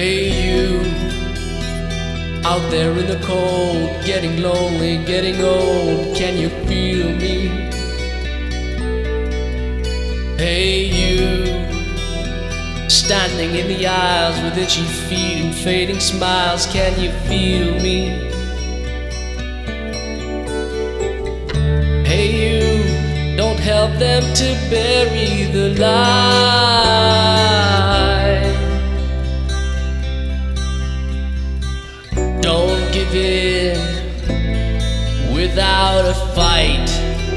Hey you, out there in the cold, getting lonely, getting old, can you feel me? Hey you, standing in the aisles with itchy feet and fading smiles, can you feel me? Hey you, don't help them to bury the lie. Don't give in without a fight.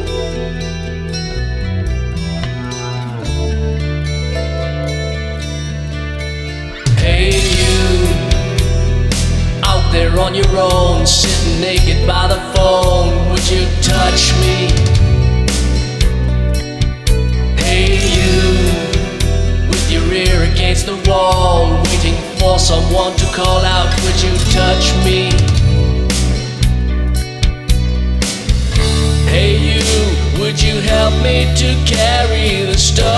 Hey you, out there on your own, sitting naked by the phone, would you touch me? Hey you, with your ear against the wall, waiting for someone to call out, would you touch me? Hey you, would you help me to carry the stone?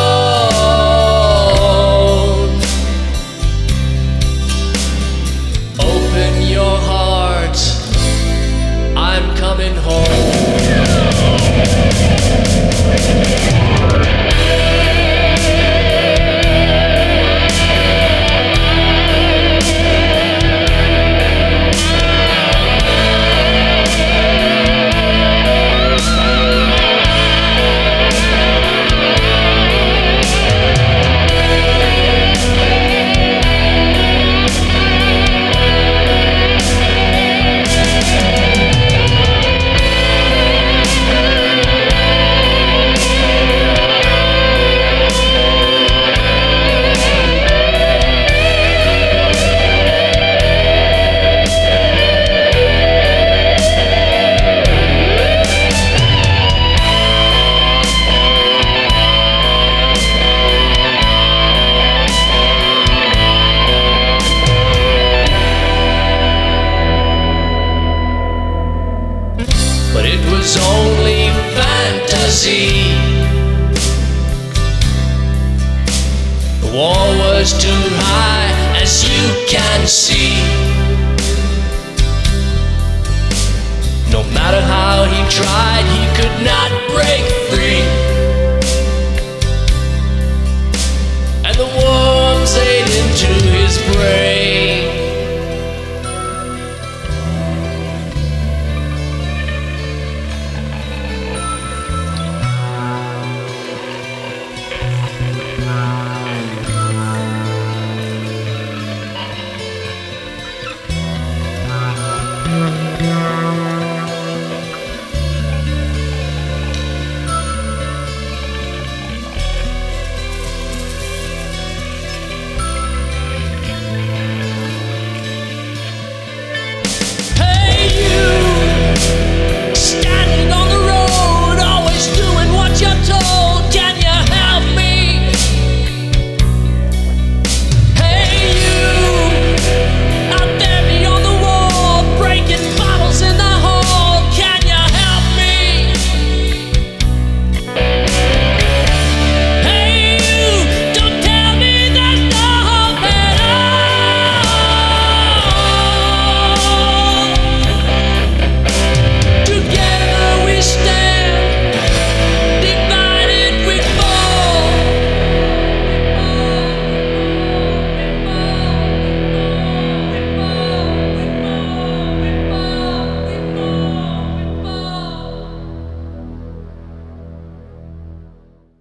Open your heart, I'm coming home. But it was only fantasy. The wall was too high, as you can see. No matter how he tried, he could not break free.